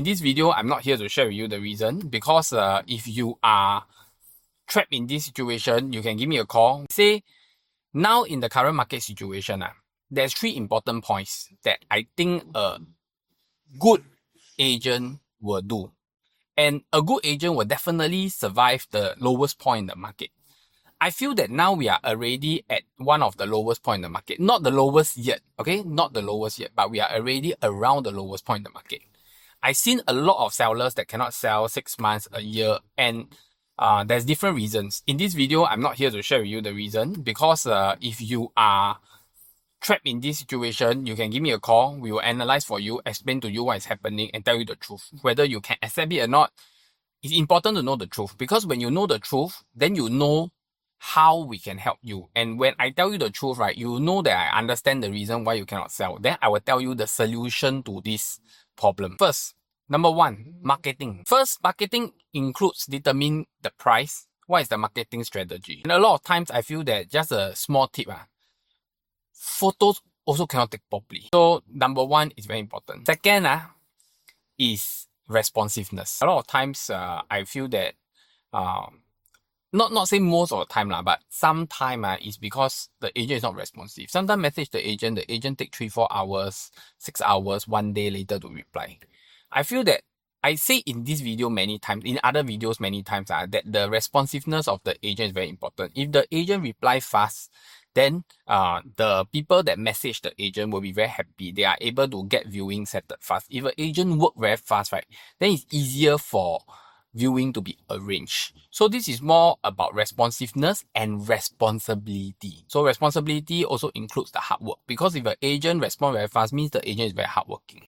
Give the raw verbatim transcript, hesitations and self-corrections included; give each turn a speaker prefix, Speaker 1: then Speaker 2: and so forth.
Speaker 1: this video, I'm not here to share with you the reason because uh, if you are trapped in this situation, you can give me a call. Say, now in the current market situation, uh, there's three important points that I think a good agent will do. And a good agent will definitely survive the lowest point in the market. I feel that now we are already at one of the lowest point in the market. Not the lowest yet, okay? Not the lowest yet, but we are already around the lowest point in the market. I've seen a lot of sellers that cannot sell six months, a year, and uh, there's different reasons. In this video, I'm not here to share with you the reason because uh, if you are trapped in this situation, you can give me a call. We will analyze for you, explain to you what is happening, and tell you the truth. Whether you can accept it or not, it's important to know the truth because when you know the truth, then you know how we can help you. And when I tell you the truth, right, you know that I understand the reason why you cannot sell. Then I will tell you the solution to this problem. First, number one, marketing. First, marketing includes determine the price. What is the marketing strategy? And a lot of times I feel that just a small tip, ah, photos also cannot take properly. So number one is very important. Second, ah, is responsiveness. A lot of times uh, I feel that um, Not not say most of the time lah, but sometime uh, is because the agent is not responsive. Sometimes message the agent, the agent take three, four hours, six hours, one day later to reply. I feel that I say in this video many times, in other videos many times, uh, that the responsiveness of the agent is very important. If the agent reply fast, then uh the people that message the agent will be very happy. They are able to get viewing set fast. If an agent work very fast, right, then it's easier for viewing to be arranged. So this is more about responsiveness and responsibility. So responsibility also includes the hard work because if an agent responds very fast, means the agent is very hardworking.